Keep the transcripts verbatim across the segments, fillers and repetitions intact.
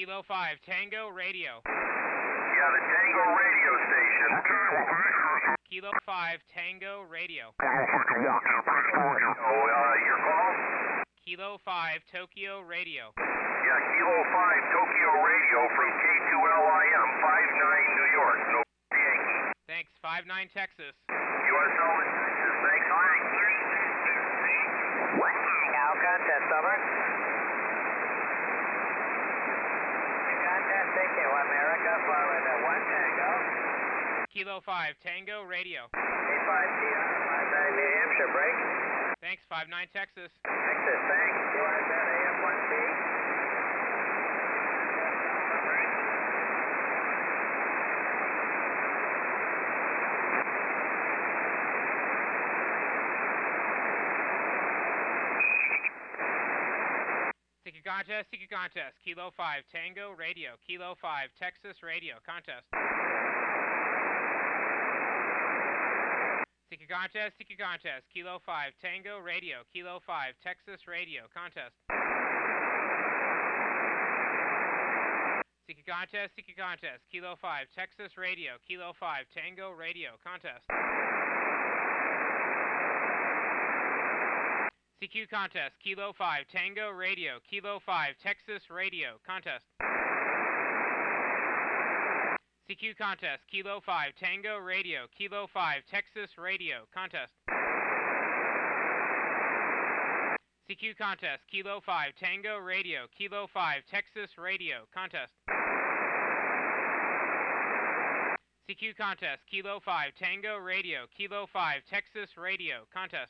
Kilo five, Tango Radio. Yeah, the Tango radio station. Kilo five, Tango Radio. Oh, uh, your call? Kilo five, Tokyo Radio. Yeah, Kilo five, Tokyo Radio from K two L I M, five nine New York, no Yankee. Thanks, five nine Texas. U S L in Texas, thanks. Now contest, over. Contest, thank you, America, forward at one Tango. Kilo five, Tango Radio. eight five T R, five nine New Hampshire, break. Thanks, five nine Texas. Texas, thanks, Q R Z, A F one T. Ticket contest, ticket contest. Kilo five, Tango Radio. Kilo five, Texas Radio. Contest. Ticket contest, ticket contest. Kilo five, Tango Radio. Kilo five, Texas Radio. Contest. Ticket contest, ticket contest. Kilo five, Texas Radio. Kilo five, Tango Radio. Contest. C Q contest, Kilo five, Tango Radio, Kilo five, Texas Radio, contest. C Q contest, Kilo five, Tango Radio, Kilo five, Texas Radio, contest. C Q contest, Kilo five, Tango Radio, Kilo five, Texas Radio, contest. C Q contest, Kilo five, Tango Radio, Kilo five, Texas Radio, contest.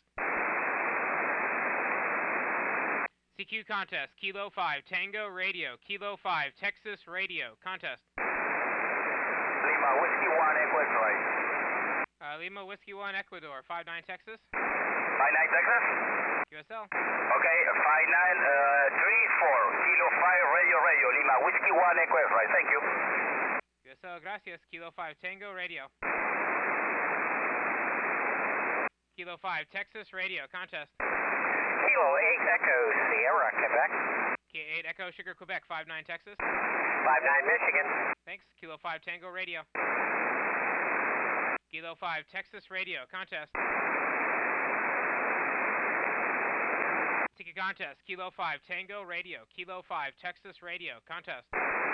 C Q contest, Kilo five, Tango Radio, Kilo five, Texas Radio, contest. Lima, Whiskey one, Ecuador. Uh, Lima, Whiskey one, Ecuador, five nine Texas. five nine Texas? Q S L. Okay, five nine three four, Kilo five, Radio Radio, Lima, Whiskey one, Ecuador. Thank you. Q S L, gracias. Kilo five, Tango Radio. Kilo five, Texas Radio, contest. Kilo eight Echo Sierra, Quebec. K eight Echo Sugar, Quebec, five nine Texas. five nine Michigan. Thanks. Kilo five, Tango Radio. Kilo five, Texas Radio, contest. Ticket contest, Kilo five, Tango Radio, Kilo five, Texas Radio, contest.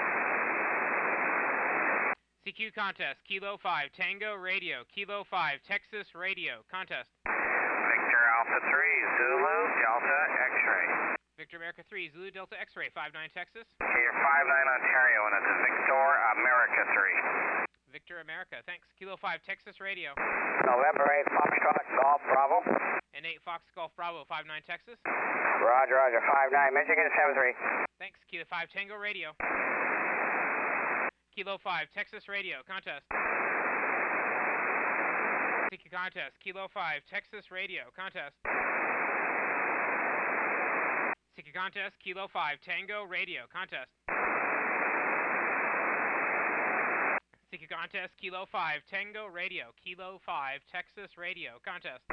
C Q contest, Kilo five, Tango Radio, Kilo five, Texas Radio, contest. Victor Alpha three, Zulu, Delta, X-ray. Victor America three, Zulu Delta X-ray, five nine Texas. Okay, you're five nine Ontario, and it's a Victor America three. Victor America, thanks. Kilo five, Texas Radio. November eight Foxtrot, Golf Bravo. And eight Fox Golf Bravo, five nine Texas. Roger, Roger, five nine Michigan, seven three. Thanks. Kilo five, Tango Radio. Kilo five, Texas Radio, contest. Ticket contest, Kilo five, Texas Radio, contest. Ticket contest, Kilo five, Tango Radio, contest. Ticket contest, Kilo five, Tango Radio, Kilo five, Texas Radio, contest.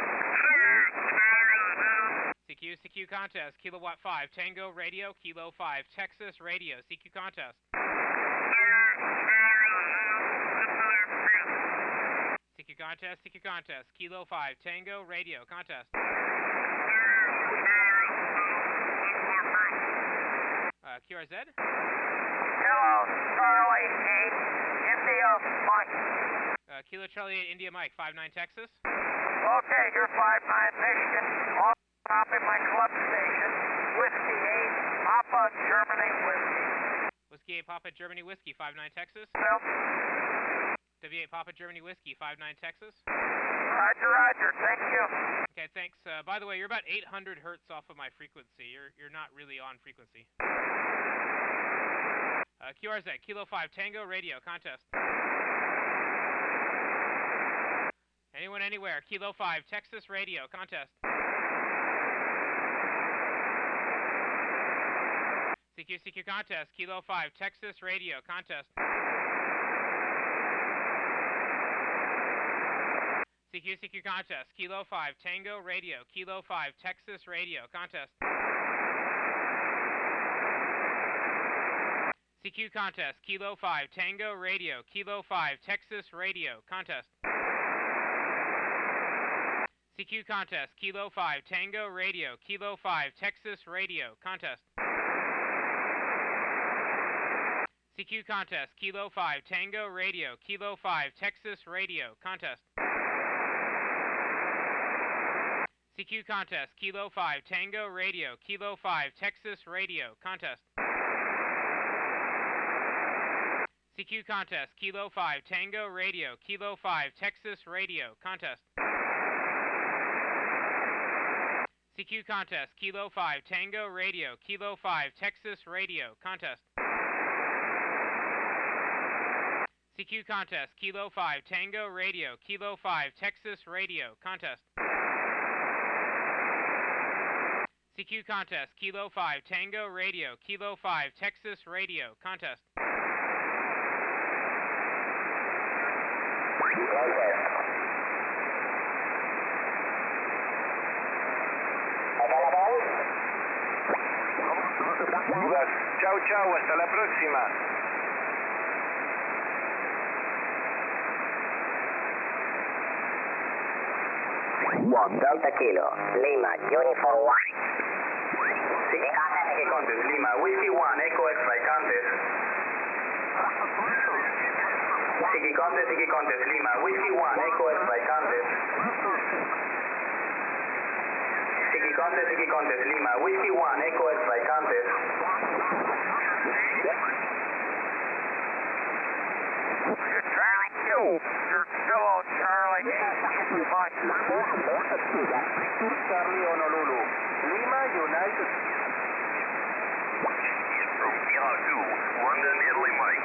C Q, C Q contest, Kilowatt five, Tango Radio, Kilo five, Texas Radio, C Q contest. C Q contest, C Q contest, Kilo five, Tango Radio, contest. Uh, Q R Z? Hello, Charlie eight, India Mike. Uh, Kilo Charlie eight, India Mike, five nine Texas. Okay, you're five nine Michigan, off top in my club station, Whiskey eight, Papa Germany Whiskey. Whiskey eight, Papa Germany Whiskey, five nine Texas. Bill? W eight, Papa Germany Whiskey, five nine Texas. Roger, Roger, thank you. Okay, thanks. Uh, by the way, you're about eight hundred hertz off of my frequency. You're you're not really on frequency. Uh, Q R Z, Kilo five, Tango Radio, contest. Anyone, anywhere, Kilo five, Texas Radio, contest. C Q, C Q contest, Kilo five, Texas Radio, contest. C Q, C Q contest, Kilo five, Tango Radio, Kilo five, Texas Radio, contest. C Q contest, Kilo five, Tango Radio, Kilo five, Texas Radio, contest. C Q contest, Kilo five, Tango Radio, Kilo five, Texas Radio, contest. C Q contest, Kilo five, Tango Radio, Kilo five, Texas Radio, contest. C Q contest, Kilo five, Tango Radio, Kilo five, Texas Radio, contest. C Q contest, Kilo five, Tango Radio, Kilo five, Texas Radio, contest. C Q contest, Kilo five, Tango Radio, Kilo five, Texas Radio, contest. C Q contest, Kilo five, Tango Radio, Kilo five, Texas Radio, contest. C Q contest, Kilo five, Tango Radio, Kilo five, Texas Radio, contest. Ciao ciao, hasta la próxima. One Delta Kilo, Lima, Uniform one. City contact, City contest, Lima, Whiskey one, Echo X-Ray contest. City contest, City contest, Lima, Whiskey one, Echo X-Ray contest. City contest, City contest, Lima, Whiskey one, Echo X-Ray contest. Charlie two, you're still on Charlie eight. Mike. Charlie Honolulu, Lima United. From Kilo two, London, Italy, Mike.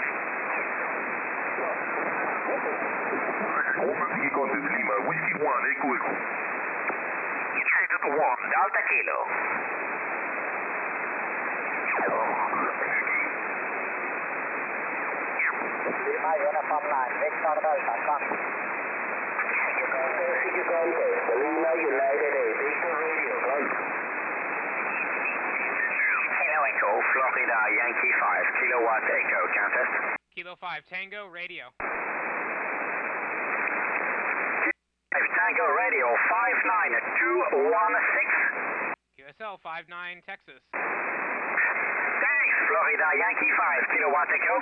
City contest, Lima, Whiskey one, Echo Echo. United one, Delta Kilo. Lima Uniform nine, Victor Delta, come. C Q contest, Lima United eight, Victor Radio, come. Kilo Echo, Florida Yankee five, Kilowatt Echo, contest. Kilo five, Tango Radio. Tango Radio, five nine two one six. Q S L five nine, Texas. Thanks, Florida Yankee five, Kilowatt Echo.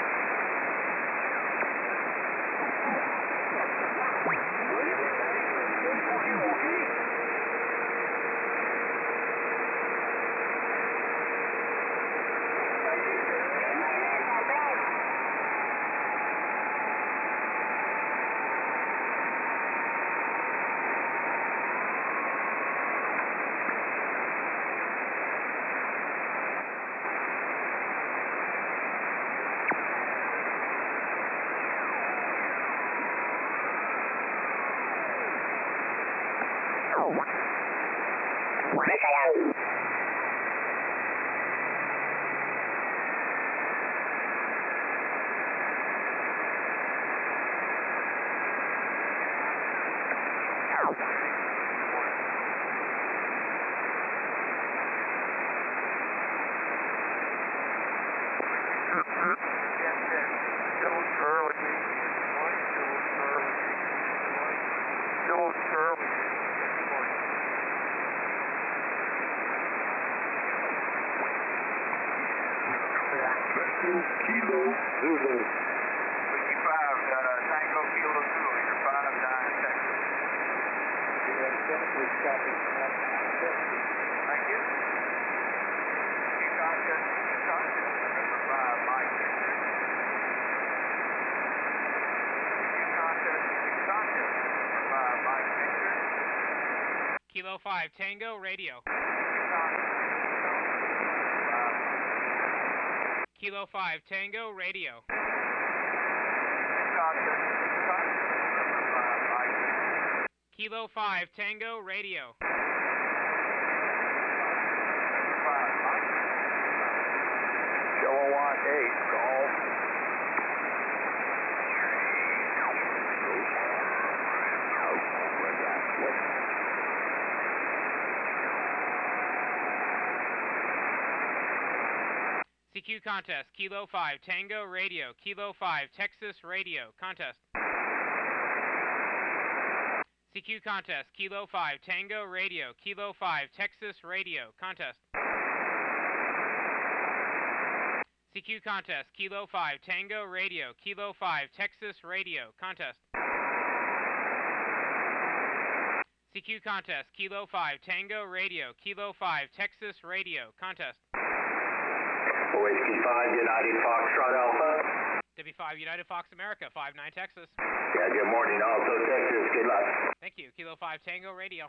Kilo Zulu. Whiskey five, uh, Tango Kilo Zulu, you're five nine, Texas. Thank you. City contest, City contest, number five, Mike Victor. City contest, City contest, number five, Mike Victor. Kilo five, Tango Radio. City contest, City contest, five. Kilo five, Tango Radio. City contest, City contest, number five, Mike Victor. Kilo five, Tango Radio. Five, Mike. Kilowatt eight, golf. C Q contest, Kilo five, Tango Radio, Kilo five, Texas Radio, contest. C Q contest, Kilo five, Tango Radio, Kilo five, Texas Radio, contest. C Q contest, Kilo five, Tango Radio, Kilo five, Texas Radio, contest. C Q contest, Kilo five, Tango Radio, Kilo five, Texas Radio, contest. Whiskey five, United Foxtrot Alpha. W five, United Fox America, five nine, Texas. Yeah, good morning, also Texas. Good luck. Thank you. Kilo five, Tango Radio.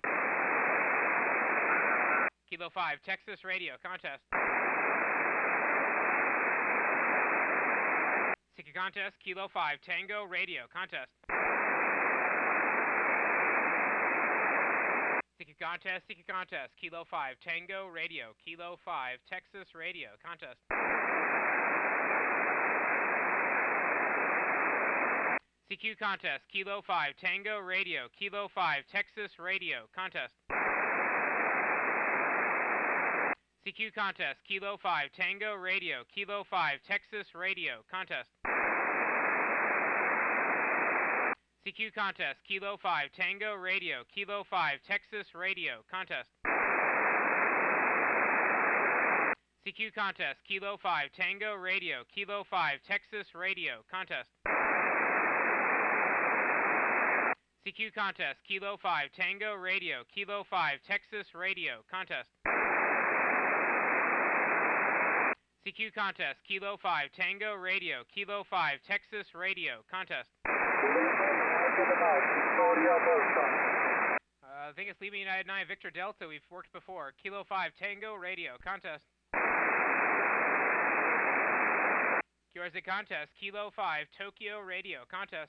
Kilo five, Texas Radio, contest. C Q contest, Kilo five, Tango Radio, contest. C Q contest, C Q contest, Kilo five, Tango Radio, Kilo five, Texas Radio, contest. C Q contest, Kilo five, Tango Radio, Kilo five, Texas Radio, contest. C Q contest, Kilo five, Tango Radio, Kilo five, Texas Radio, contest. C Q contest, Kilo five, Tango Radio, Kilo five, Texas Radio, contest. C Q contest, Kilo five, Tango Radio, Kilo five, Texas Radio, contest. C Q contest, Kilo five, Tango Radio, Kilo five, Texas Radio, contest. C Q contest, Kilo five, Tango Radio, Kilo five, Texas Radio, contest. Uh, I think it's Lima United nine, Victor Delta. We've worked before. Kilo five, Tango Radio, contest. Q R Z contest, Kilo five, Tokyo Radio, contest.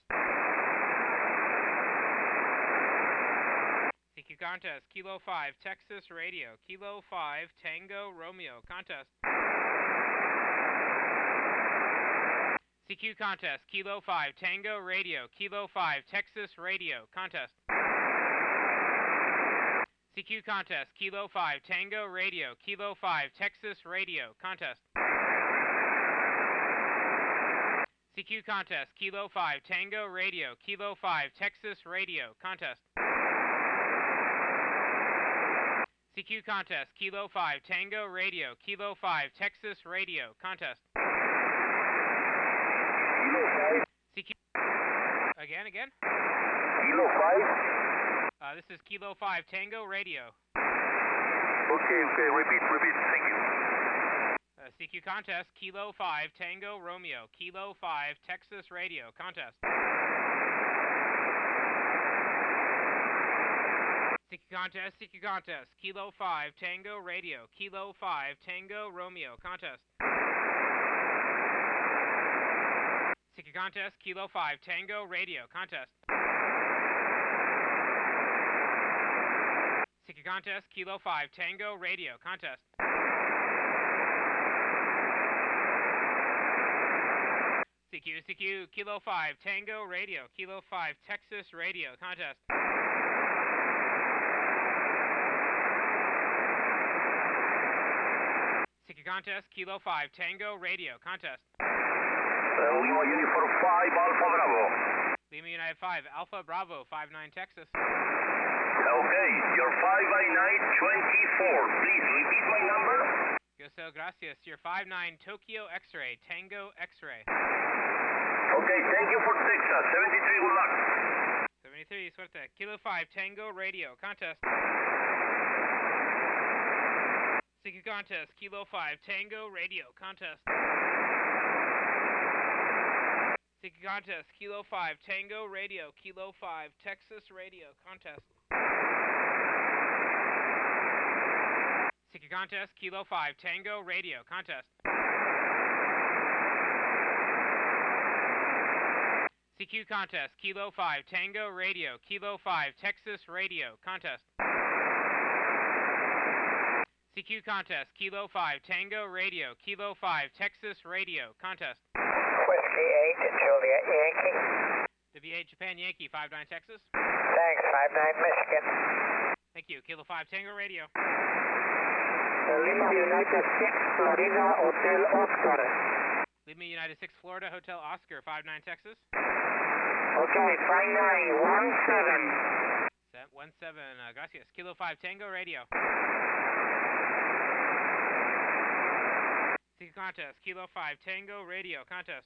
C Q contest, Kilo five, Texas Radio, Kilo five, Tango Romeo, contest. C Q contest, Kilo five, Tango Radio, Kilo five, Texas Radio, contest. C Q contest, Kilo five, Tango Radio, Kilo five, Texas Radio, contest. C Q contest, Kilo five, Tango Radio, Kilo five, Texas Radio, contest. C Q contest, Kilo five, Tango Radio, Kilo five, Texas Radio, contest. C Q again, again. Kilo five. Uh, this is Kilo five, Tango Radio. Okay, okay, repeat, repeat, thank you. Uh, C Q contest, Kilo five, Tango Romeo, Kilo five, Texas Radio, contest. C Q contest, C Q contest, Kilo five, Tango Radio, Kilo five, Tango Romeo, contest. C Q contest, Kilo five, Tango Radio, contest. C Q contest, Kilo five, Tango Radio, contest. C Q, C Q, Kilo five, Tango Radio, Kilo five, Texas Radio, contest. C Q contest, Kilo five, Tango Radio, contest. Uh, Lima Uniform five, Alpha Bravo. Lima United five, Alpha Bravo, five nine, Texas. Okay, your five by nine twenty-four. Please repeat my number. Yo so gracias. Your five nine, Tokyo X-Ray, Tango X-Ray. Okay, thank you for Texas. seventy-three, good luck. seventy-three, suerte. Kilo five, Tango Radio, contest. C Q contest, Kilo five, Tango Radio, contest. C Q contest, Kilo five, Tango Radio, Kilo five, Texas Radio, contest. C Q contest, Kilo five, Tango Radio, contest. C Q contest, Kilo five, Tango Radio, Kilo five, Texas Radio, contest. C Q contest, Kilo five, Tango Radio, Kilo five, Texas Radio, contest. Whiskey eight, Juliet Yankee. W eight, Japan Yankee, five nine, Texas. Thanks, five nine, Michigan. Thank you. Kilo five, Tango Radio. Lima United six, Florida, Hotel Oscar. Lima United six, Florida, Hotel Oscar, five nine Texas. Okay, five nine one seven. Set one seven, uh, gracias. Kilo five Tango Radio. Seeker contest, Kilo five Tango Radio, contest.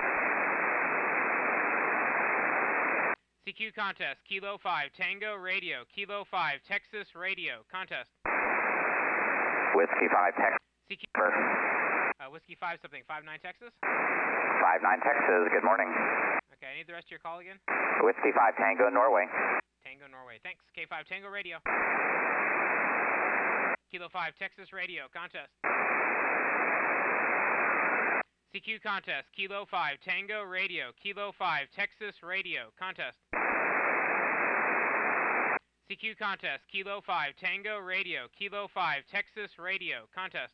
C Q contest, Kilo five Tango Radio, Kilo five Texas Radio, contest. Whiskey five, Texas. C Q, First. uh, Whiskey five something, five nine Texas. five nine Texas, good morning. Okay, I need the rest of your call again. Whiskey five, Tango, Norway. Tango Norway, thanks. K five Tango Radio. Kilo five Texas Radio, contest. C Q contest, Kilo five Tango Radio, Kilo five Texas Radio, contest. C Q contest, Kilo five Tango Radio, Kilo five Texas Radio, contest.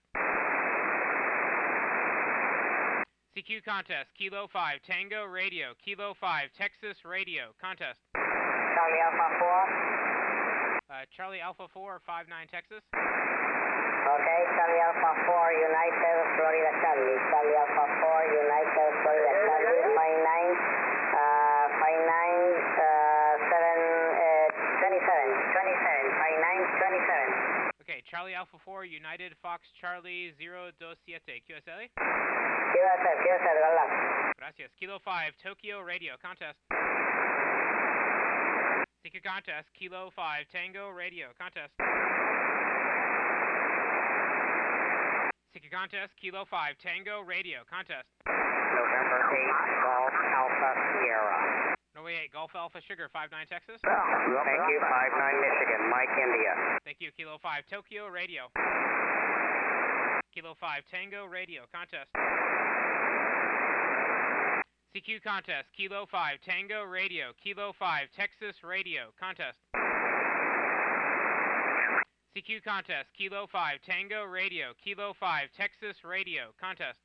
C Q contest, Kilo five Tango Radio, Kilo five Texas Radio, contest. Charlie Alpha four. Uh, Charlie Alpha four, five nine Texas. Okay, Charlie Alpha four, United, Florida, Charlie. Charlie Alpha four, United, Florida, Charlie, five nine, uh, five nine, uh, seven, uh, twenty-seven, twenty-seven, five nine, twenty-seven. Okay, Charlie Alpha four, United Fox Charlie zero two siete, Q S L. Q S L, Q S L, good luck. Gracias. Kilo five Tokyo Radio, contest. Seeker contest, Kilo five Tango Radio, contest. Seeker contest, Kilo five Tango Radio, contest. November eight, Golf Alpha Sierra. Norway eight Golf Alpha Sugar, five nine Texas. Thank you, five nine Michigan, Mike India. Thank you, Kilo five Tokyo Radio. Kilo five Tango Radio, contest. C Q contest, Kilo five Tango Radio, Kilo five Texas Radio, contest. C Q contest, Kilo five Tango Radio, Kilo five Texas Radio, contest.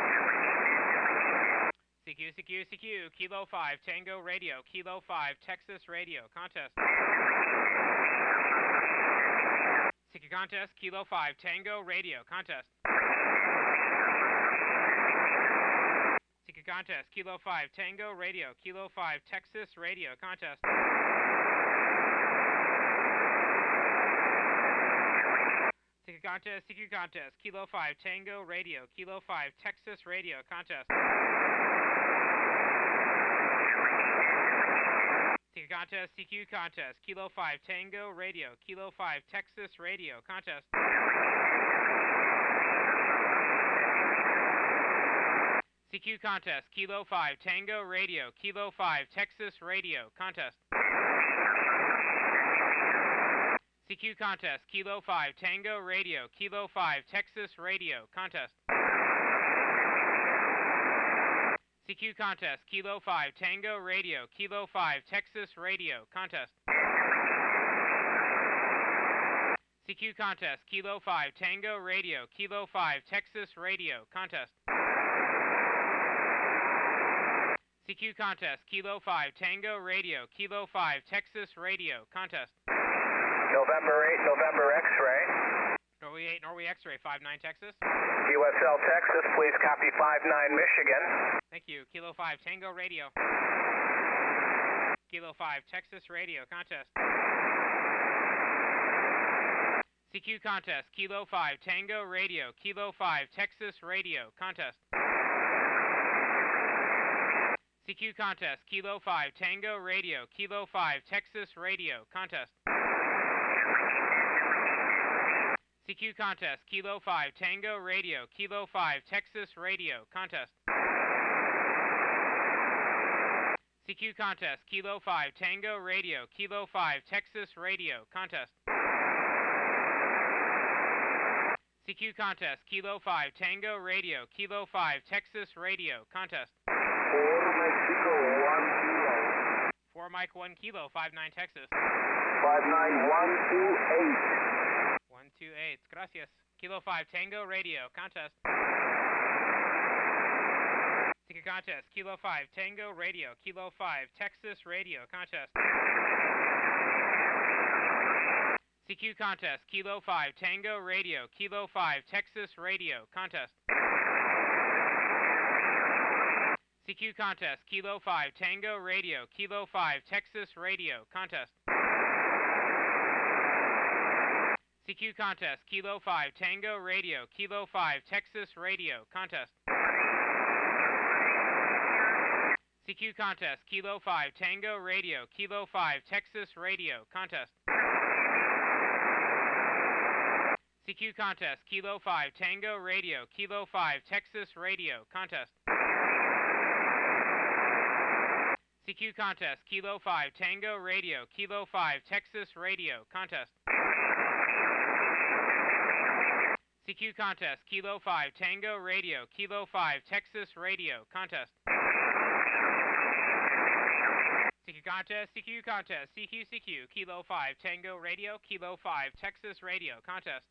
C Q, C Q, C Q, Kilo five Tango Radio, Kilo five Texas Radio, contest. C Q contest, Kilo five Tango Radio, contest. C Q contest, Kilo five Tango Radio, Kilo five Texas Radio, contest. C Q contest, C Q contest, Kilo five Tango Radio, Kilo five Texas Radio, contest. C Q contest, C Q contest, Kilo five Tango Radio, Kilo five Texas Radio, contest. C Q contest, Kilo five Tango Radio, Kilo five Texas Radio, contest. C Q contest, Kilo five Tango Radio, Kilo five Texas Radio, contest. C Q contest, Kilo five Tango Radio, Kilo five Texas Radio, contest. C Q contest, Kilo five Tango Radio, Kilo five Texas Radio, contest. C Q contest, Kilo five Tango Radio, Kilo five Texas Radio, contest. November eight, November X-ray. Norway eight, Norway X-ray, five nine Texas. U S L Texas, please copy five nine Michigan. Thank you. Kilo five Tango Radio. Kilo five Texas Radio, contest. C Q contest, Kilo five Tango Radio, Kilo five Texas Radio, contest. C Q contest, Kilo five Tango Radio, Kilo five Texas Radio, contest. C Q contest, Kilo five Tango Radio, Kilo five Texas Radio, contest. C Q contest, Kilo five Tango Radio, Kilo five Texas Radio, contest. C Q contest, Kilo five Tango Radio, Kilo five Texas Radio, contest. four Mike one Kilo, five nine Texas. five nine one two eight. one two eight, gracias. Kilo five Tango Radio, contest. C Q contest, Kilo five Tango Radio, Kilo five Texas Radio, contest. C Q contest, Kilo five, Tango Radio, Kilo five, Texas Radio, contest. C Q contest, Kilo five, Tango Radio, Kilo five, Texas Radio, contest. C Q contest, Kilo five, Tango Radio, Kilo five, Texas Radio, contest. C Q contest, Kilo five, Tango Radio, Kilo five, Texas Radio, contest. C Q contest, Kilo five, Tango Radio, Kilo five, Texas Radio, contest. C Q contest, Kilo five, Tango Radio, Kilo five, Texas Radio, contest. C Q contest, Kilo five, Tango Radio, Kilo five, Texas Radio, contest. C Q contest, C Q contest, C Q C Q, Kilo five, Tango Radio, Kilo five, Texas Radio, contest.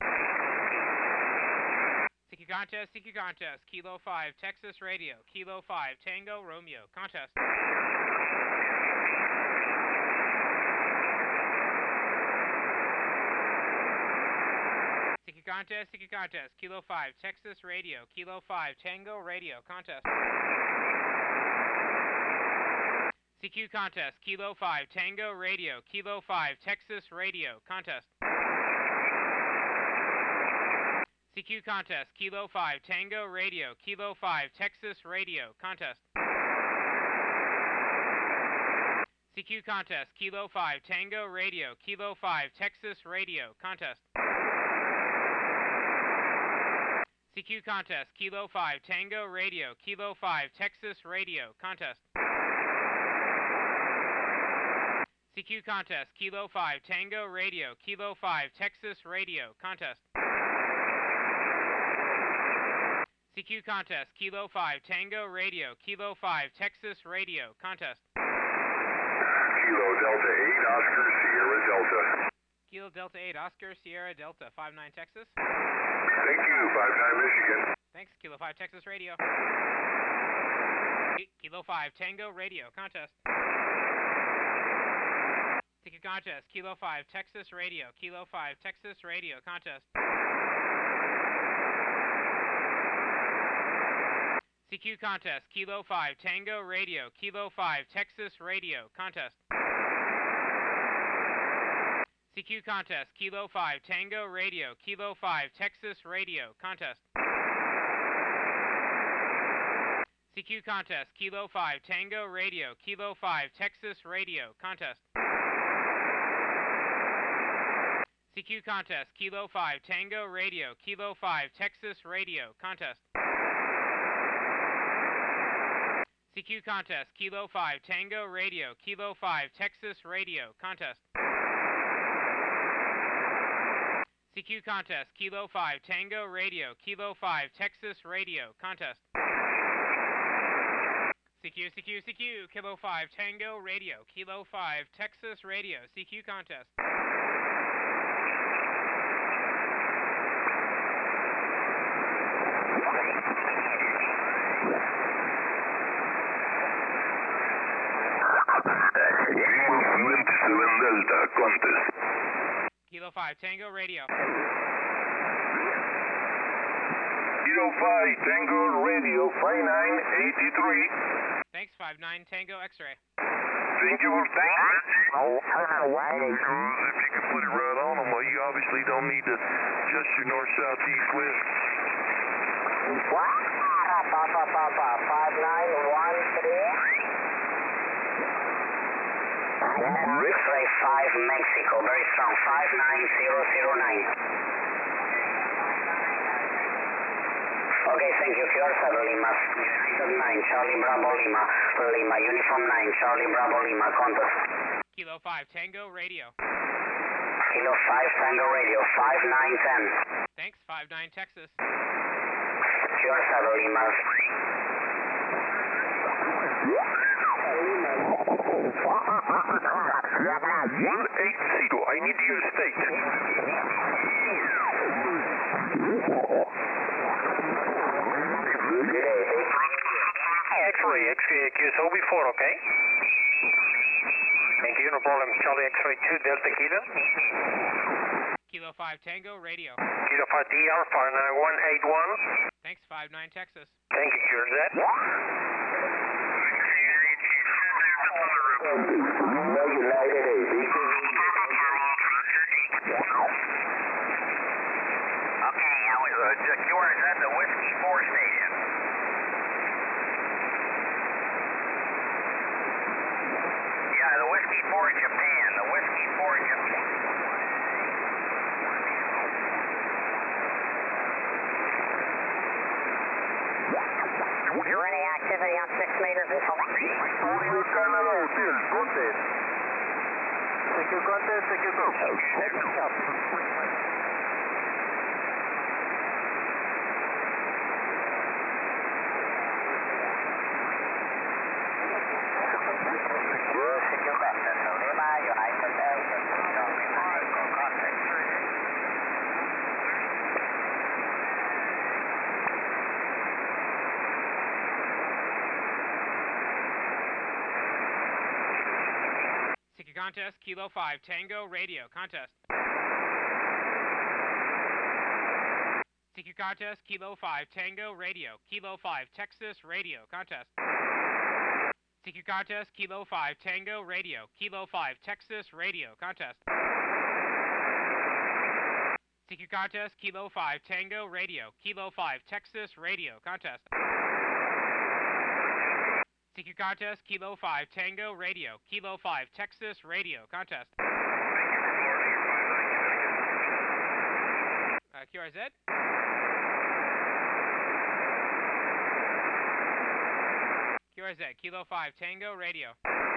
C Q contest, C Q contest, Kilo five, Texas Radio, Kilo five, Tango Romeo, contest. C Q contest, C Q contest, Kilo five, Texas Radio, Kilo five, Tango Radio, contest. C Q contest, Kilo five, Tango Radio, Kilo five, Texas Radio, contest. C Q contest, Kilo five, Tango Radio, Kilo five, Texas Radio, contest. C Q contest, Kilo five, Tango Radio, Kilo five, Texas Radio, contest. C Q contest, Kilo five, Tango Radio, Kilo five, Texas Radio, contest. C Q contest, Kilo five, Tango Radio, Kilo five, Texas Radio, contest. C Q contest, Kilo five, Tango Radio, Kilo five, Texas Radio, contest. Kilo Delta eight, Oscar Sierra Delta. Kilo Delta eight, Oscar Sierra Delta, five nine Texas. Thank you, five nine Michigan. Thanks, Kilo five, Texas Radio. Kilo five, Tango Radio, contest. C Q contest, Kilo five, Texas Radio, Kilo five, Texas Radio, contest. C Q contest, Kilo five, Tango Radio, Kilo five, Texas Radio, contest. C Q contest, Kilo five, Tango Radio, Kilo five, Texas Radio, contest. C Q contest, Kilo five, Tango Radio, Kilo five, Texas Radio, contest. C Q contest, Kilo five, Tango Radio, Kilo five, Texas Radio, contest. C Q contest, Kilo five, Tango Radio, Kilo five, Texas Radio, contest. C Q contest, Kilo five, Tango Radio, Kilo five, Texas Radio, contest. C Q, C Q, C Q, Kilo five, Tango Radio, Kilo five, Texas Radio, C Q contest. seven Delta, contest. Kilo five, Tango Radio. Kilo five, Tango Radio, five nine eighty-three. Thanks, five nine, Tango X-ray. Thank you, thank you. If you can put it right on them, well, you obviously don't need to adjust your north, south, east, west. What? Papa, Papa, five nine one three. X-ray five, Mexico, very strong, five nine zero zero nine. Okay, thank you, Fiorza Lima, United nine, Charlie Bravo Lima, Lima, Uniform nine, Charlie Bravo Lima, contact. Kilo five, Tango Radio. Kilo five, Tango Radio, five nine ten. Thanks, five nine, Texas. Fiorza Lima. one eight zero, I need your state. X-ray, X-ray, Q S O B four, okay? Thank you, no problem. Charlie X-ray two, Delta Kilo. Kilo five Tango Radio. Kilo five T R five nine one eight one. Thanks, five nine Texas. Thank you, Q R Z. Okay, I was uh, Q R Z, the Whiskey four station. Yeah, the Whiskey four Japan, the Whiskey four Japan. Is there any activity on six meters? Contest, Kilo five Tango Radio. Contest. C Q Contest, Kilo five Tango Radio. Kilo five Texas Radio. Contest. C Q Contest, Kilo five Tango Radio. Kilo five Texas Radio. Contest. C Q Contest, Kilo five Tango Radio. Kilo five Texas Radio. Contest. C Q Contest, Kilo five Tango Radio. Kilo five Texas Radio. Contest. Uh, Q R Z? Q R Z, Kilo five Tango Radio.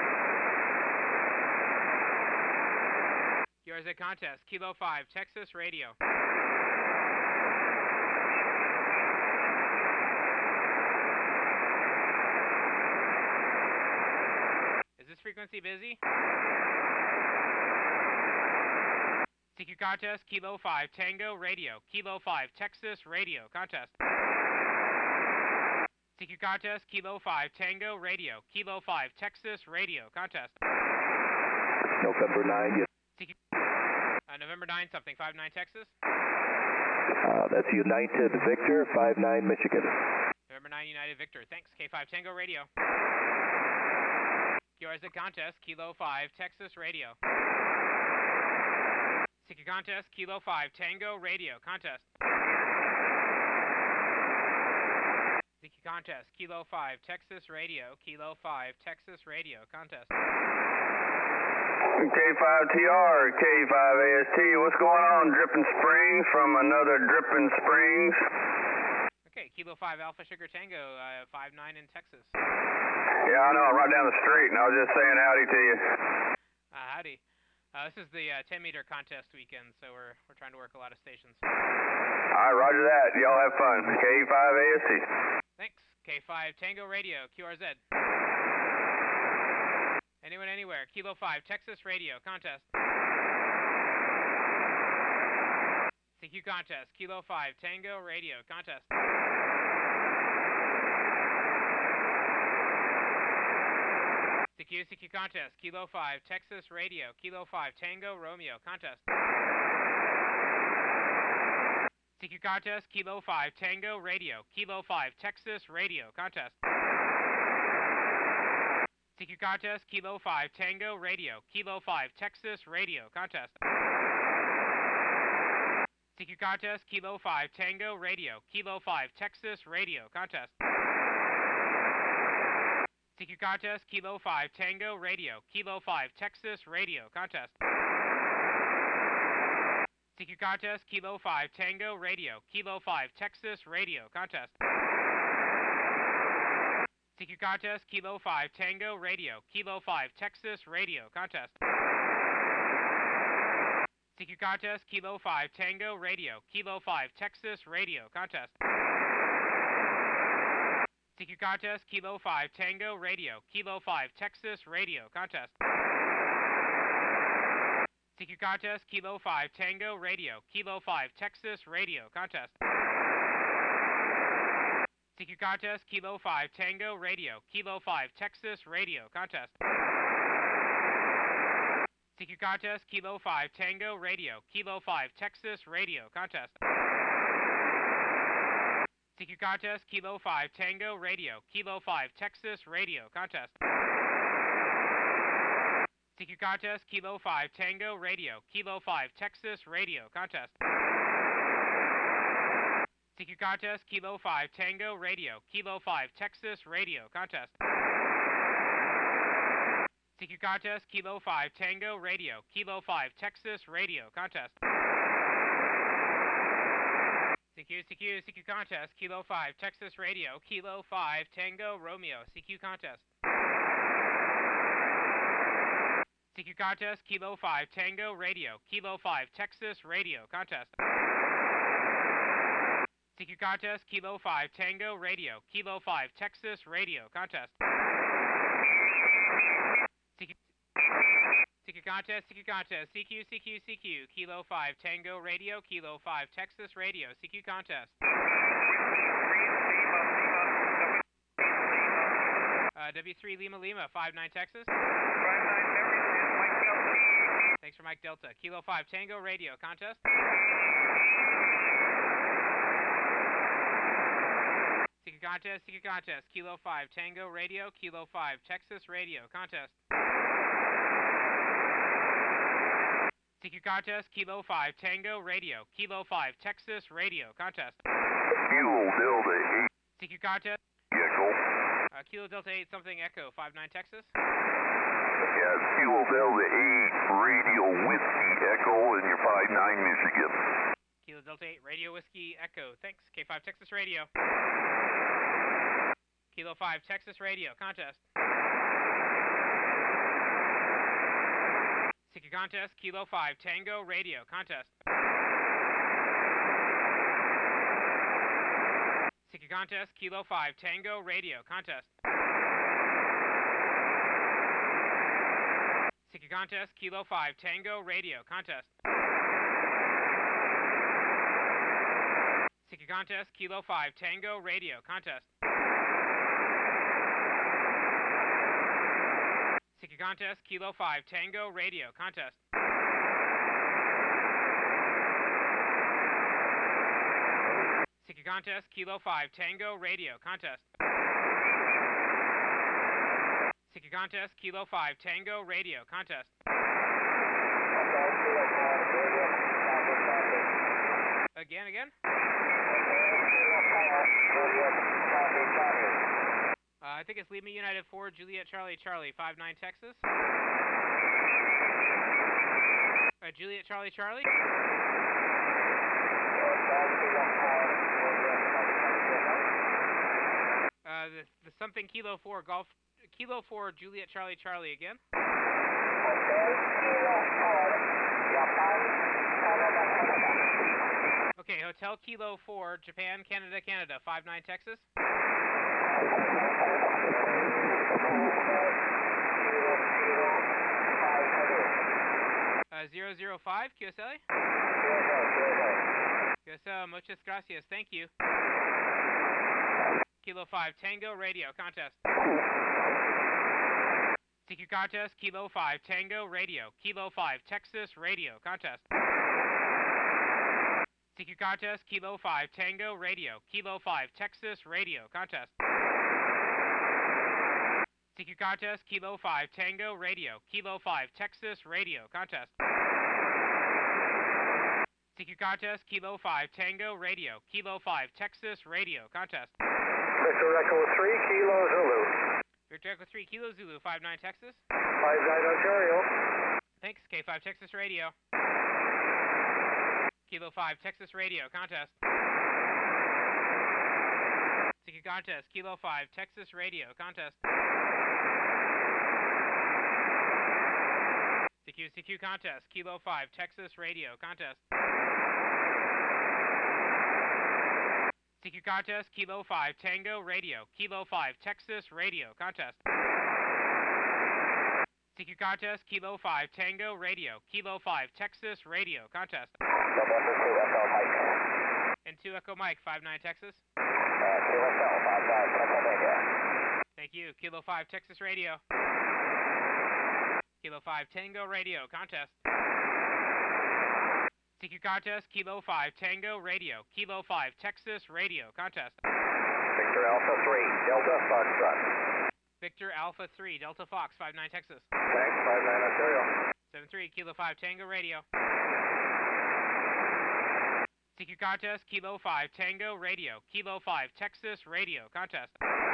Q R Z Contest, Kilo five Texas Radio. Is this frequency busy? C Q Contest, Kilo five Tango Radio. Kilo five Texas Radio. Contest. C Q Contest, Kilo five Tango Radio. Kilo five Texas Radio. Contest. November nine, yes. C Q, uh, November nine something, five nine Texas. Uh, that's United Victor, five nine Michigan. November nine United Victor. Thanks. K five Tango Radio. Q R Z Contest, Kilo five Texas Radio. C Q Contest, Kilo five Tango Radio. Contest. C Q Contest, Kilo five Texas Radio. Kilo five Texas Radio. Contest. K five T R, K five A S T, what's going on? Dripping Springs from another Dripping Springs. Okay, Kilo five Alpha Sugar Tango, uh, five nine in Texas. Yeah, I know, I'm right down the street, and I was just saying howdy to you. Uh, howdy. Uh, this is the uh, ten meter contest weekend, so we're we're trying to work a lot of stations. All right, roger that. Y'all have fun. K five A S T. Thanks. K five Tango Radio, Q R Z. Anyone, anywhere. Kilo five Texas Radio. Contest. C Q Contest. Kilo five Tango Radio. Contest. C Q, C Q Contest. Kilo five Texas Radio. Kilo five Tango Romeo. Contest. C Q Contest. Kilo five Tango Radio. Kilo five Texas Radio. Contest. C Q Contest, Kilo five Tango Radio. Kilo five Texas Radio. Contest. C Q Contest, Kilo five Tango Radio. Kilo five Texas Radio. Contest. C Q Contest, Kilo five Tango Radio. Kilo five Texas Radio. Contest. C Q Contest, Kilo five Tango Radio. Kilo five Texas Radio. Contest. C Q Contest, Kilo five Tango Radio. Kilo five Texas Radio. Contest. C Q Contest, Kilo five Tango Radio. Kilo five Texas Radio. Contest. C Q Contest, Kilo five Tango Radio. Kilo five Texas Radio. Contest. C Q Contest, Kilo five Tango Radio. Kilo five Texas Radio. Contest. C Q Contest, Kilo five Tango Radio. Kilo five Texas Radio. Contest. C C Q contest, Kilo five, Tango, radio, Kilo five, Texas, radio, contest. C Q contest, Kilo five, Tango, radio, Kilo five, Texas, radio, contest. C Q contest, Kilo five, Tango, radio, Kilo five, Texas, radio, contest. C Q contest, Kilo five, Tango, radio, Kilo five, Texas, radio, contest. C Q contest, Kilo five, Tango, radio, Kilo five, Texas, radio, contest. C Q, C Q, C Q contest, Kilo five, Texas, radio, Kilo five, Tango, Romeo, C Q contest. C Q contest, Kilo five, Tango, radio, Kilo five, Texas, radio, contest. C Q contest, Kilo five, Tango, radio, Kilo five, Texas, radio, contest. C Q, C Q contest, C Q contest, C Q, C Q, C Q, Kilo five, Tango, radio, Kilo five, Texas, radio, C Q contest. Uh, W three Lima Lima, five nine Texas. Thanks for Mike Delta. Kilo five, Tango, radio, contest. C Q contest, C Q contest, Kilo five, Tango, radio, Kilo five, Texas, radio, contest. C Q contest, Kilo five, Tango, radio, Kilo five, Texas, radio, contest. Kilo Delta eight. C Q contest. Echo. Uh, Kilo Delta eight, something Echo, five nine Texas. Yeah, Kilo Delta eight, radio Whiskey Echo, and you're five nine Michigan. Kilo Delta eight, radio Whiskey Echo, thanks. K five Texas radio. Kilo five, Texas radio, contest. C Q contest, Kilo five, Tango, radio, contest. C Q contest, Kilo five, Tango, radio, contest. C Q contest, Kilo five, Tango, radio, contest. C Q contest, Kilo five, Tango, radio, contest. C Q contest, Kilo five, Tango, radio, contest. C Q contest, Kilo five, Tango, radio, contest. C Q contest, Kilo five, Tango, radio, contest. Again, again? Uh, I think it's Lima United four, Juliet Charlie Charlie, five nine Texas. Uh, Juliet Charlie Charlie? Uh, the, the something Kilo four, Golf, Kilo four, Juliet Charlie Charlie again. Okay, Hotel Kilo four, Japan, Canada, Canada, five nine Texas. Uh, zero zero five, Q S L? Q S L, muchas gracias, thank you. Kilo five, Tango, radio, contest. C Q contest, Kilo five, Tango, radio, Kilo five, Texas, radio, contest. C Q contest, Kilo five, Tango, radio, Kilo five, Texas, radio, contest. C Q contest, Kilo five, Tango, radio, Kilo five, Texas, radio, contest. C Q contest, Kilo five, Tango, radio, Kilo five, Texas, radio, contest. Victor Echo three, Kilo Zulu. Victor Echo three, Kilo Zulu, five nine Texas. five nine Ontario. Thanks, K five Texas radio. Kilo five, Texas radio, contest. C Q contest, Kilo five, Texas radio, contest. C Q, C Q contest, Kilo five, Texas radio, contest. C Q contest, Kilo five, Tango radio, Kilo five, Texas radio, contest. C Q contest, Kilo five, Tango radio, Kilo five, Texas radio, contest. And two Echo Mike, five nine Texas. Thank you, Kilo five, Texas radio. Kilo five Tango Radio, contest. C Q contest, Kilo five Tango Radio, Kilo five Texas Radio, contest. Victor Alpha three, Delta Foxtrot. Victor Alpha three, Delta Fox, five nine Texas. Thanks, five nine Ontario. seven three, Kilo five Tango Radio. C Q contest, Kilo five Tango Radio, Kilo five Texas Radio, contest.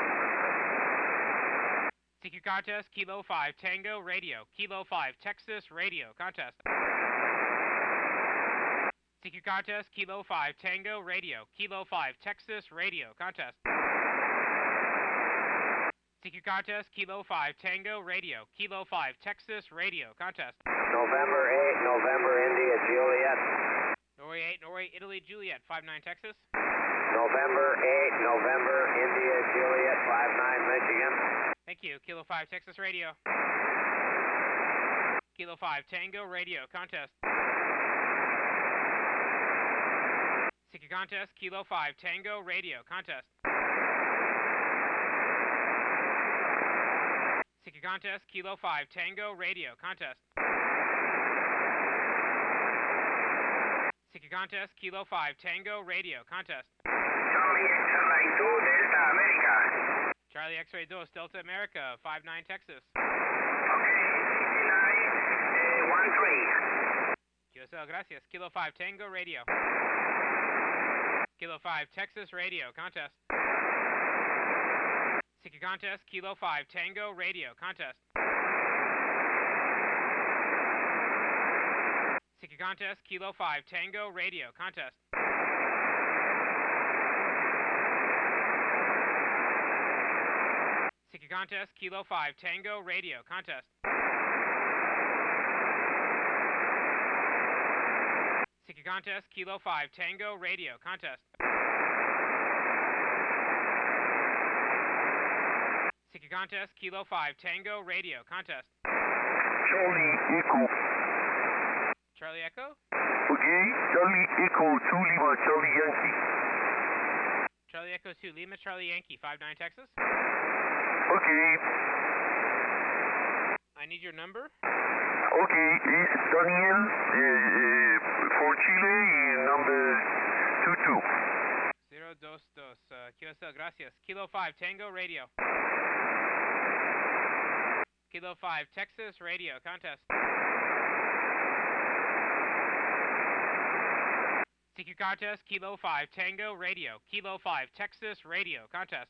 C Q contest, Kilo five Tango Radio, Kilo five Texas Radio, contest. C Q contest, Kilo five Tango Radio, Kilo five Texas Radio, contest. C Q contest, Kilo five Tango Radio, Kilo five Texas Radio, contest. November eight, November India Juliet. Norway eight, Norway Italy Juliet, five nine Texas. November eight, November India Juliet, five nine Michigan. Thank you, Kilo five Texas Radio. Kilo five Tango Radio, contest. C Q contest, Kilo five Tango Radio, contest. C Q contest, Kilo five Tango Radio, contest. C Q contest, Kilo five Tango Radio, contest. Charlie X-Ray two, Delta America. Charlie X-Ray two, Delta America, five nine Texas. Okay, fifty-nine, uh, one three. Q S L, gracias. Kilo five Tango Radio. Kilo five Texas Radio, contest. C Q contest, Kilo five Tango Radio, contest. C Q contest, Kilo five Tango Radio, contest. C Q contest, Kilo five Tango Radio, contest. C Q contest, Kilo five Tango Radio, contest. C Q contest, Kilo five Tango Radio, contest. Charlie Echo. Charlie Echo? Okay, Charlie Echo two Lima Charlie Yankee. Charlie Echo two, Lima Charlie Yankee, five nine Texas. Okay. I need your number. Okay, it's Daniel uh, uh, for Chile, number two two. zero dos dos, uh, Q S L, gracias. Kilo five Tango Radio. Kilo five Texas Radio, contest. C Q contest, Kilo five Tango Radio, Kilo five Texas Radio, contest.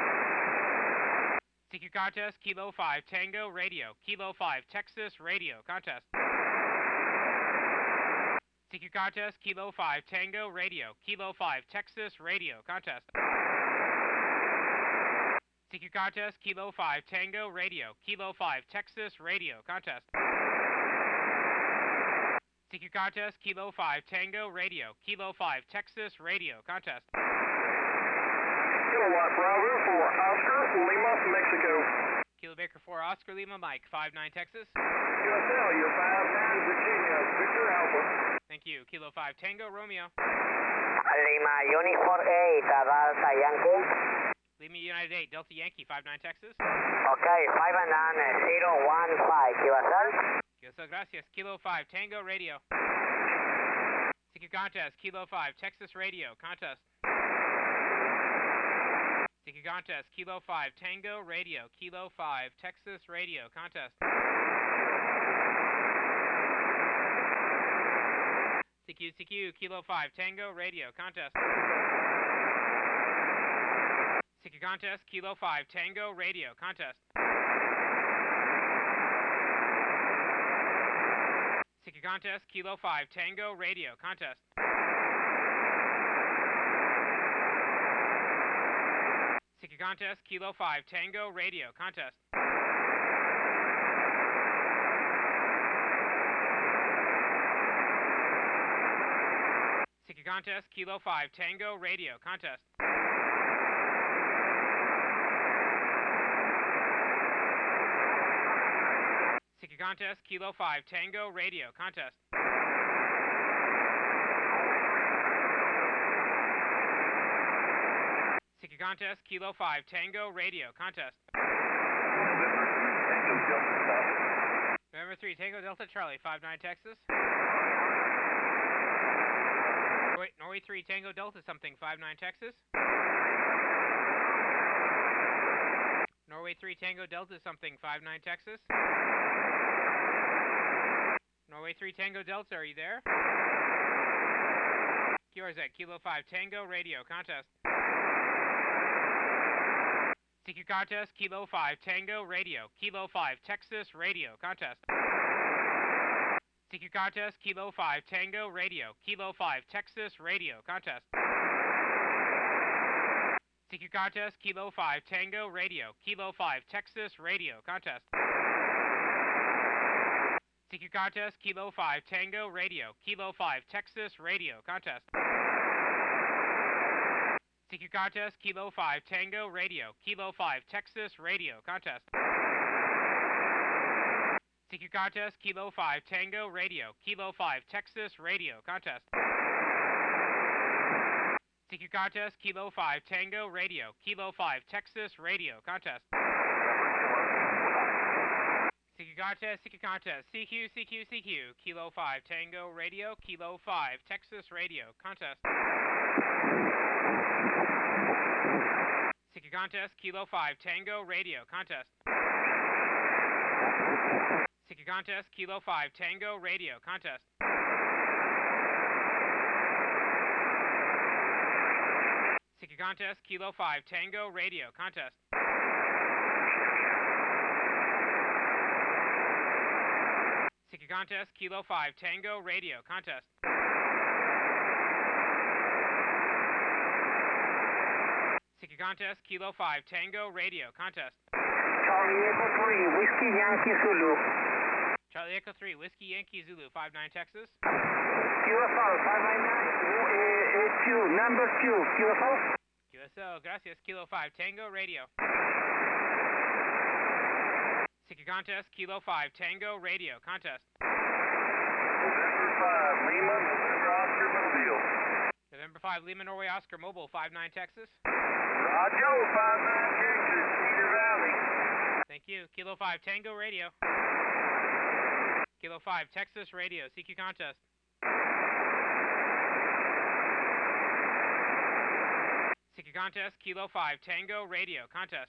C Q contest, Kilo five Tango Radio, Kilo five Texas Radio, contest. C Q contest, Kilo five Tango Radio, Kilo five Texas Radio, contest. C Q contest, Kilo five Tango Radio, Kilo five Texas Radio, contest. C Q contest, Kilo five Tango Radio, Kilo five Texas Radio, contest. Kilowatt Bravo for Oscar, Lima, Mexico. Kilo Baker four, Oscar Lima Mike, five nine Texas. Q S L, you're five nine Virginia, Victor Alpha. Thank you. Kilo five Tango Romeo. Lima Uniform eight, Delta Yankee. Lima United eight, Delta Yankee, five nine Texas. Okay, five nine zero one five, Q S L. Q S L, gracias. Kilo five Tango Radio. C Q contest, Kilo five Texas Radio, contest. C Q contest, Kilo five Tango Radio, Kilo five Texas Radio, contest. C Q, C Q, Kilo five Tango Radio, contest. C Q contest, Kilo five Tango Radio, contest. C Q contest, Kilo five Tango Radio, contest. C Q contest, Kilo five Tango Radio, contest. C Q contest, Kilo five Tango Radio, contest. C Q contest, Kilo five Tango Radio, contest. C Q contest, Kilo five Tango Radio, contest. November Norway three Tango Delta Charlie, five nine Texas. Wait, Norway three Tango Delta something, five nine Texas. Norway three Tango Delta something, five nine Texas. Norway three Tango Delta, are you there? Q R Z, Kilo five Tango Radio, contest. C Q contest, Kilo five Tango Radio, Kilo five Texas Radio, contest. C Q contest, Kilo five Tango Radio, Kilo five Texas Radio, contest. C Q contest, Kilo five Tango Radio, Kilo five Texas Radio, contest. C Q contest, Kilo five Tango Radio, Kilo five Texas Radio, contest. C Q contest, Kilo five Tango Radio, Kilo five Texas Radio, contest. C Q contest, Kilo five Tango Radio, Kilo five Texas Radio, contest. C Q contest, Kilo five Tango Radio, Kilo five Texas Radio, contest. C Q contest, C Q contest, C Q, C Q, C Q, Kilo five Tango Radio, Kilo five Texas Radio, contest. C Q contest, Kilo five Tango Radio, contest. C Q contest, Kilo five Tango Radio, contest. C Q contest, Kilo five Tango Radio, contest. C Q contest, Kilo five Tango Radio, contest. C Q contest, Kilo five Tango Radio, contest. Charlie Echo three, Whiskey Yankee Zulu. Charlie Echo three, Whiskey Yankee Zulu, five nine Texas. Q S L, five nine nine, uh, uh, Q, number Q, Q S L. Q S L, gracias, Kilo five Tango Radio. C Q contest, Kilo five Tango Radio, contest. November five, Lima, November Oscar, Mobile. November five, Lima, Norway, Oscar, Mobile, five nine Texas. Roger, five nine Texas, Cedar Valley. Thank you, Kilo five Tango Radio. Kilo five Texas Radio, C Q contest. C Q contest, Kilo five Tango Radio, contest.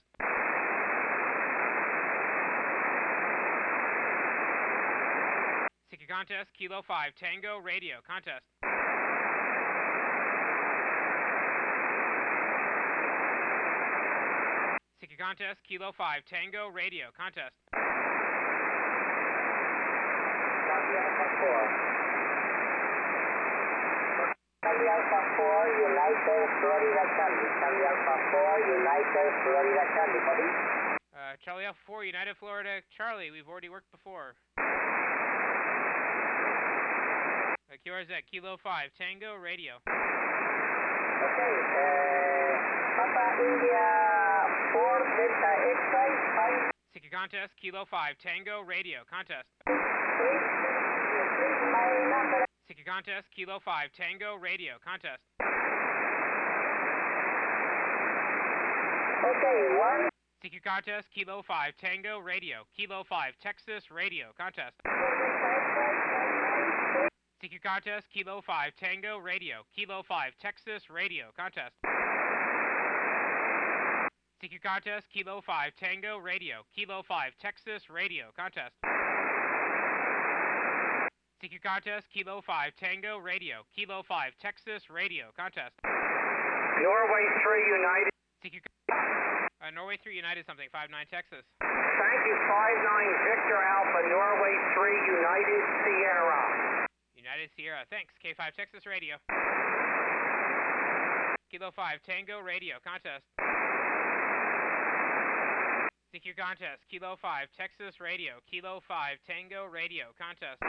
C Q contest, Kilo five Tango Radio, contest. C Q contest, Kilo five Tango Radio, contest. Charlie Alpha four. Charlie Alpha four, United Florida Charlie. Charlie Alpha four, United Florida Charlie, buddy. Uh, Charlie Alpha four, United Florida Charlie, we've already worked before. Uh, Q R Z, Kilo five Tango Radio. Okay, uh, Papa India four, Delta X-Ray, five. C Q contest, Kilo five Tango Radio, contest. My number. C Q contest, Kilo five Tango Radio, contest. Okay, one. C Q contest, Kilo five Tango Radio, Kilo five Texas Radio, contest. C Q contest, Kilo five Tango Radio, Kilo five Texas Radio, contest. C Q contest, Kilo five Tango Radio, Kilo five Texas Radio, contest. C Q contest, Kilo five Tango Radio, Kilo five Texas Radio, contest. Norway three, United. C Q uh, Norway three United something, five nine Texas. Thank you, five nine Victor Alpha, Norway three, United Sierra. United Sierra, thanks, K five Texas Radio. Kilo five Tango Radio, contest. C Q contest, Kilo five Texas Radio, Kilo five Tango Radio, contest.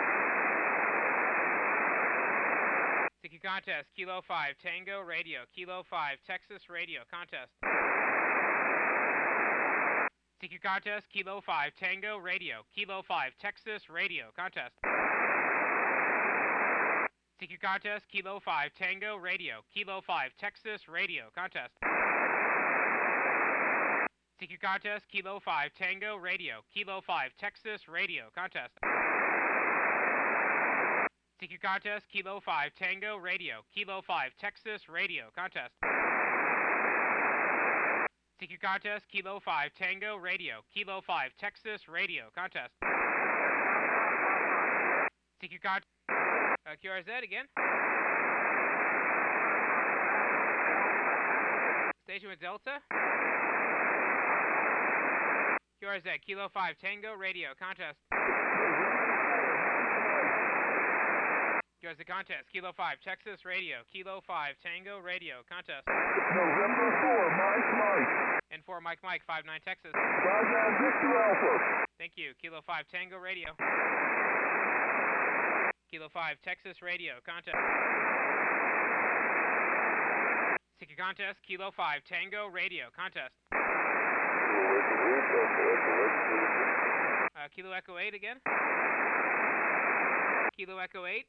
C Q contest, Kilo five Tango Radio, Kilo five Texas Radio, contest. C Q contest, Kilo five Tango Radio, Kilo five Texas Radio, contest. C Q contest, Kilo five Tango Radio, Kilo five Texas Radio, contest. C Q contest, Kilo five, Tango, radio. Kilo five, Texas, radio. Contest. C Q contest, Kilo five, Tango, radio. Kilo five, Texas, radio. Contest. C Q contest, Kilo five, Tango, radio. Kilo five, Texas, radio. Contest. C Q contest, uh, Q R Z again. Station with Delta. Q R Z, Kilo five, Tango, radio. Contest. Q R Z contest, Kilo five, Texas, radio. Kilo five, Tango, radio. Contest. November four, Mike Mike. N four, Mike Mike, five nine, Texas. five nine Victor Alpha. Thank you. Kilo five, Tango, radio. Kilo five, Texas, radio. Contest. C Q contest, Kilo five, Tango, radio. Contest. Uh, Kilo Echo eight again. Kilo Echo eight.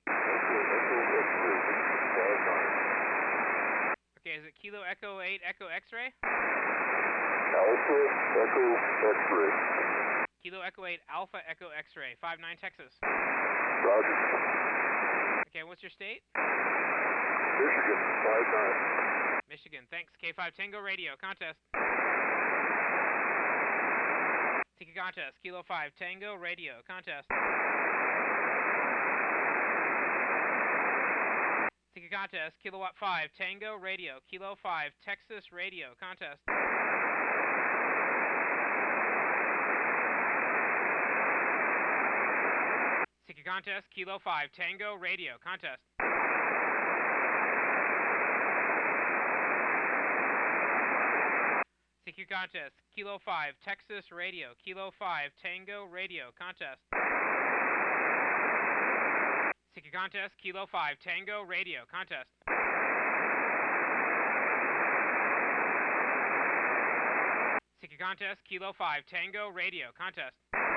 Okay, is it Kilo Echo eight, Echo X-ray? Alpha Echo X-ray. Kilo Echo eight, Alpha Echo X-ray, five nine, Texas. Roger. Okay, what's your state? Michigan, five nine. Michigan, thanks. K five, Tango, radio. Contest. C Q contest, Kilo five, Tango, radio. Contest. C Q contest, Kilowatt five, Tango, radio. Kilo five, Texas, radio. Contest. C Q contest, Kilo five, Tango, radio. Contest. C Q contest, Kilo five, Texas, radio. Kilo five, Tango, radio. Contest. C Q contest, Kilo five, Tango, radio. Contest. C Q contest, Kilo five, Tango, radio. Contest.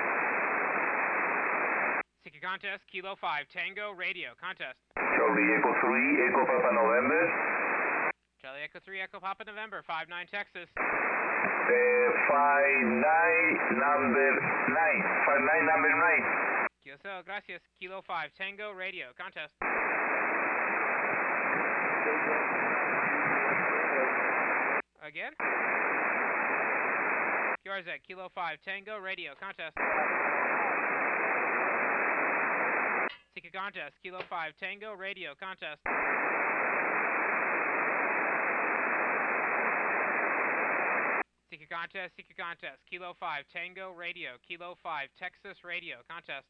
C Q contest, Kilo five, Tango, radio. Contest. Charlie Echo three, Echo Papa November. Charlie Echo three, Echo Papa November, five nine, Texas. Uh, five nine, number nine. five nine, number nine. Kilo, gracias. Kilo five, Tango, radio. Contest. Again? Q R Z, Kilo five, Tango, radio. Contest. C Q contest, Kilo five, Tango, radio. Contest. C Q contest, C Q contest, Kilo five, Tango, radio. Kilo five, Texas, radio. Contest.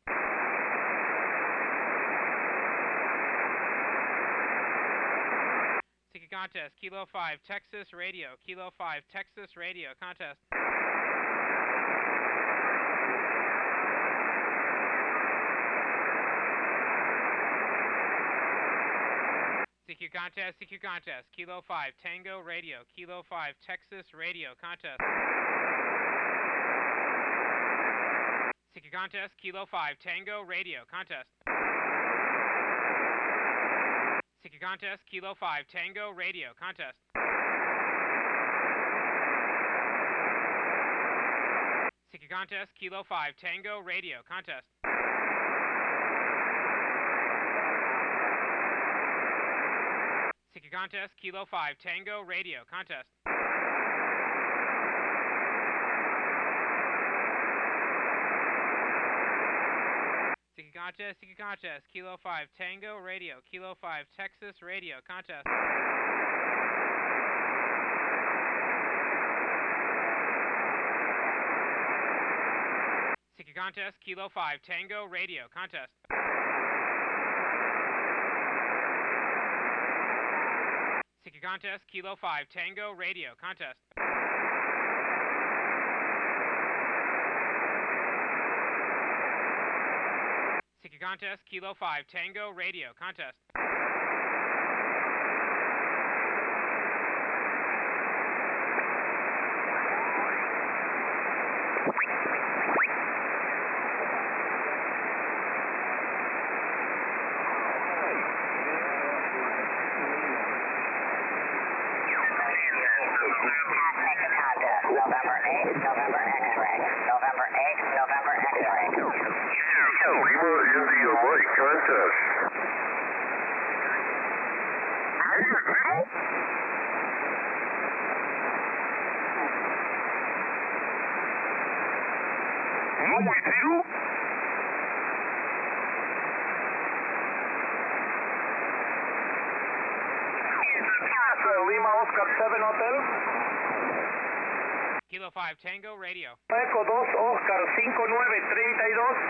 C Q contest, Kilo five, Texas, radio. Kilo five, Texas, radio. Contest. C Q contest, C Q contest, Kilo five, Tango, radio. Kilo five, Texas, radio. Contest. C Q contest, Kilo five, Tango, radio. Contest. C Q contest, Kilo five, Tango, radio. Contest. C Q contest, Kilo five, Tango, radio. Contest. C Q contest, Kilo five, Tango, radio. Contest. C Q contest, C Q contest, Kilo five, Tango, radio. Kilo five, Texas, radio. Contest. C Q contest, Kilo five, Tango, radio. Contest. C Q contest, Kilo five, Tango, radio. Contest. C Q contest, Kilo five, Tango, radio. Contest. November eight. I'm with you. Lima Oscar seven Hotel. Kilo five Tango Radio. Eco dos Oscar cinco nueve treinta y dos.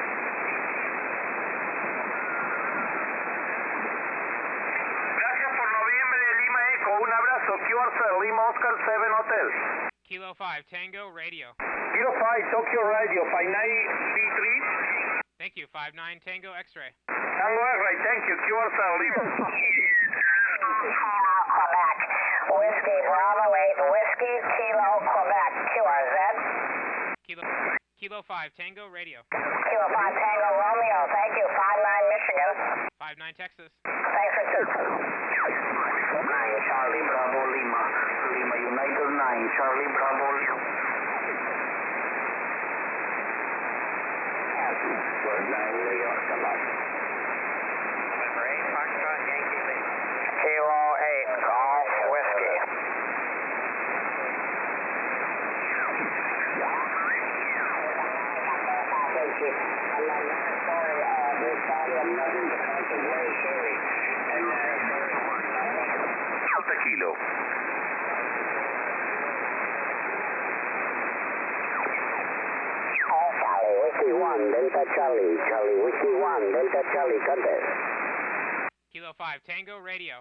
Gracias por noviembre, Lima Eco. Un abrazo. Q R C, Lima Oscar seven Hotel. Kilo five Tango Radio. Kilo five Tokyo Radio, five nine B three. Thank you, five nine Tango X-ray. Tango X-ray, thank you. Q R C, Lima. Quebec. Whiskey Bravo eight, Whiskey Kilo Quebec, Q R Z. Kilo, Kilo five Tango Radio. Kilo five Tango Romeo, thank you. five nine Michigan. five nine Texas. Thanks for two. nine Charlie Bravo Lima. Lima United nine Charlie Bravo Lima. nine New York, November eight, Foxtrot, Yankee Lima. Kilo eight, Golf Whiskey. Delta Kilo. Charlie, Whiskey one, Delta Charlie, Charlie, Whiskey one, Delta Charlie, contest. Kilo five Tango Radio.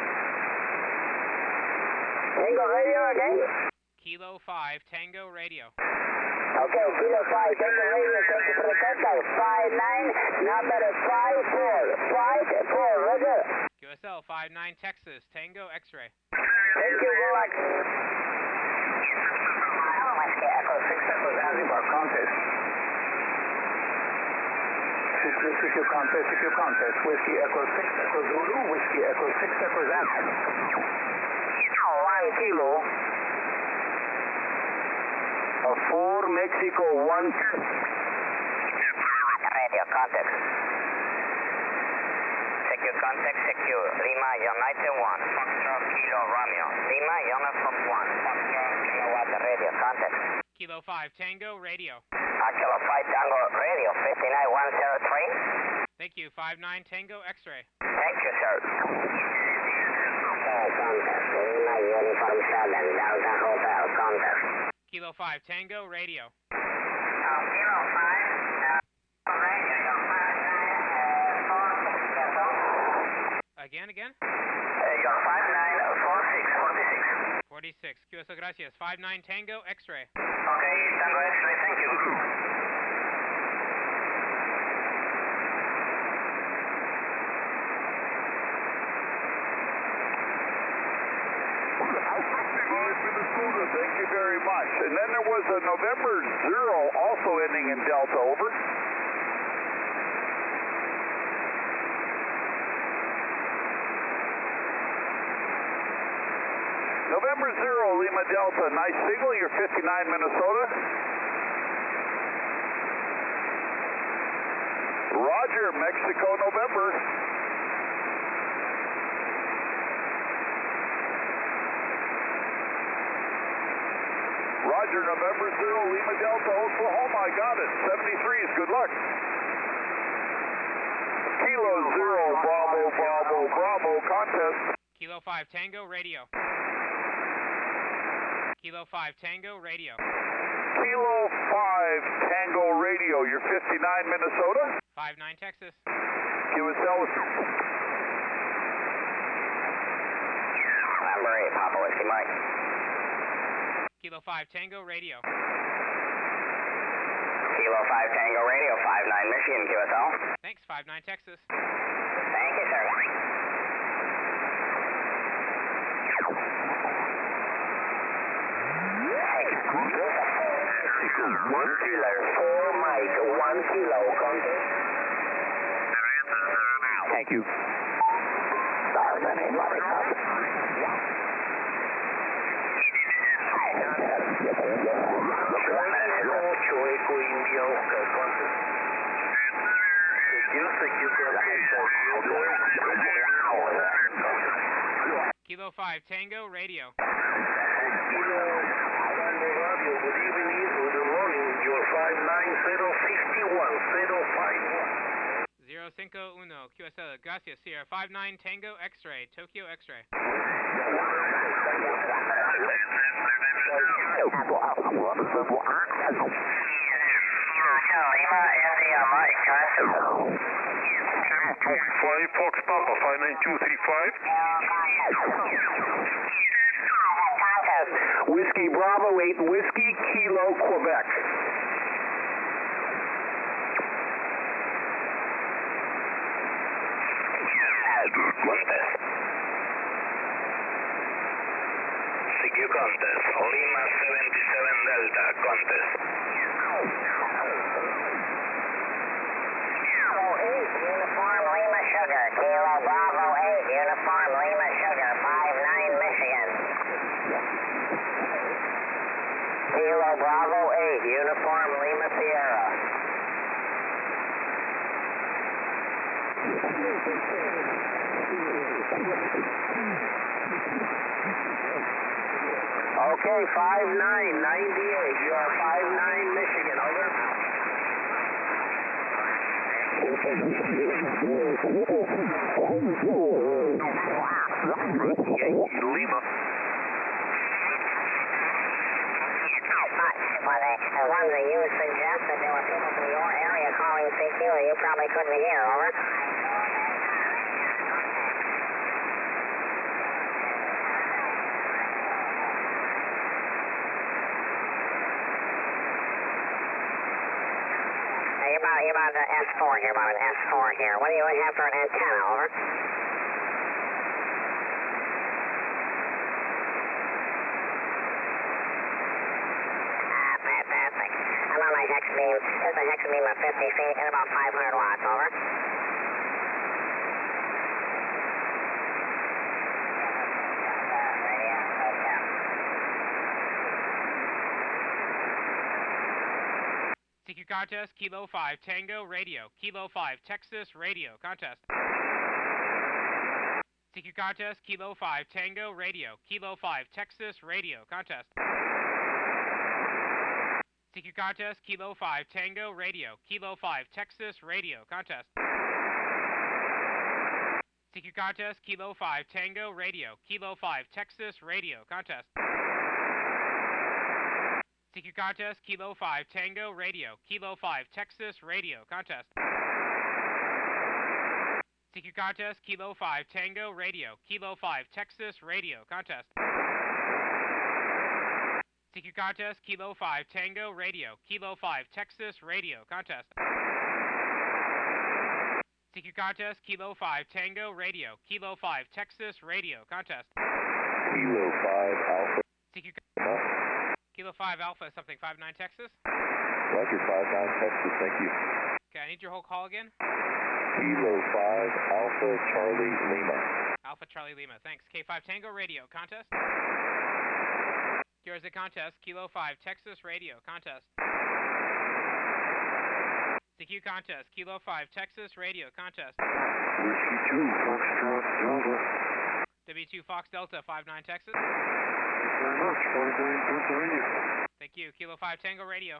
Tango Radio again? Kilo five Tango Radio. Okay, Kilo five, Tango Radio, thank you for the contact. five nine, number five four, five four, Roger. Q S L five nine Texas Tango X-ray. Thank you, good luck. Whiskey Echo six Echo Zanzibar contest. Whiskey contest, Whiskey contest. Whiskey Echo six Echo Zulu, Whiskey Echo six Echo Zanzibar. One kilo. A four Mexico one. Radio contact. Secure contact, secure. Lima, United one. Foxtrot, Kilo, Romeo. Lima, Uniform one. Foxtrot, Kilowatt, radio contact. Kilo five Tango Radio. Uh, Kilo five Tango Radio, five nine one zero three. Thank you, five nine Tango X-ray. Thank you, sir. Hotel contact. Lima, Uniform seven. Delta Hotel contact. Kilo five Tango Radio. Uh, Kilo five, uh, radio, five nine, uh, four six, yes, sir. Again, again? Uh, your five nine four six forty-six. forty-six. Q S O, gracias. five nine Tango X-ray. Okay, Tango X-ray, thank you. Minnesota, thank you very much. And then there was a November zero also ending in Delta, over. November zero, Lima Delta, nice signal, you're fifty-nine Minnesota. Roger, Mexico, November. Roger, November zero, Lima Delta, Oklahoma, I got it. seventy-threes, good luck. Kilo zero, Bravo, Bravo, Bravo, contest. Kilo five Tango Radio. Kilo five Tango Radio. Kilo five, Tango Radio, you're fifty-nine Minnesota. five nine Texas. Q S L. Number eight, Papa Whiskey Mike. Kilo five Tango Radio. Kilo five Tango Radio, five nine Michigan, Q S L. Thanks, five nine Texas. Thank you, sir. One kilo, four Mike, one kilo, contact. Thank you. Echo India Oscar contest. Secure, secure, Kilo five Tango Radio. Kilo Tango Radio, good evening, good morning, your five nine zero six cinco uno, Q S L, gracias, Sierra five nine Tango X-ray, Tokyo X-ray. twenty-five, Fox Papa, five nine two three five. Whiskey Bravo eight, Whiskey Kilo Quebec. Contest. C Q Contest, Lima seventy-seven Delta, Contest. Bravo eight, Uniform Lima Sugar, Kilo Bravo eight, Uniform Lima Sugar, five nine Michigan. Kilo Bravo eight, Uniform Lima Sierra. Okay, five nine ninety-eight. You are five nine Michigan. Over. Yankee Lima. Well, they, I wonder, you suggested there were people from your area calling C Q and you probably couldn't hear, over? You're about, you're about an S four here, about an S four here. What do you have for an antenna, over? Ah, fantastic. I'm on my hex beam. This is a hex beam of fifty feet and about five hundred watts, over. C Q contest, Kilo five Tango Radio, Kilo five Texas Radio, contest. C Q contest, Kilo five Tango Radio, Kilo five Texas Radio, contest. C Q contest, Kilo five Tango Radio, Kilo five Texas Radio, contest. C Q contest, Kilo five Tango Radio, Kilo five Texas Radio, contest. C Q contest, Kilo five Tango Radio, Kilo five Texas Radio, contest. C Q contest, Kilo five Tango Radio, Kilo five Texas Radio, contest. C Q contest, Kilo five Tango Radio, Kilo five Texas Radio, contest. C Q contest, Kilo five Tango Radio, Kilo five Texas Radio, contest. Kilo five Alpha. C Q Kilo five Alpha, something five nine Texas. Roger, five nine Texas, thank you. Okay, I need your whole call again. Kilo five Alpha Charlie Lima. Alpha Charlie Lima, thanks. K five Tango Radio, contest. Here's the contest, Kilo five Texas Radio, contest. C Q contest, Kilo five Texas Radio, contest. Whiskey two, Foxtrot Delta. W two Fox Delta, five nine Texas. Very much, five nine Pennsylvania. Thank you, Kilo five Tango Radio.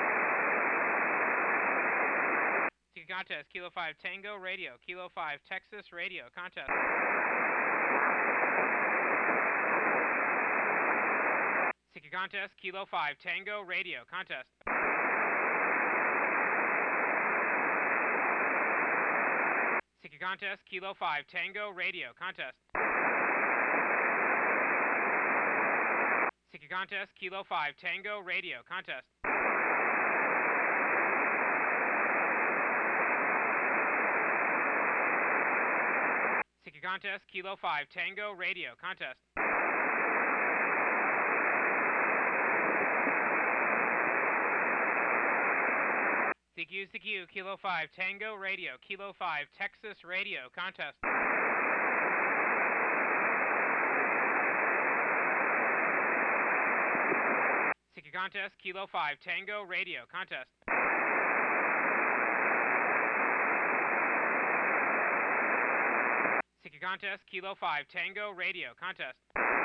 C Q contest, Kilo five Tango Radio, Kilo five Texas Radio, contest. C Q contest, Kilo five Tango Radio, contest. C Q contest, Kilo five Tango Radio, contest. C Q contest, Kilo five Tango Radio, contest. C Q contest, Kilo five Tango Radio, contest. C Q, C Q, Kilo five Tango Radio, Kilo five Texas Radio, contest. C Q contest, Kilo five Tango Radio, contest. C Q contest, Kilo five Tango Radio, contest.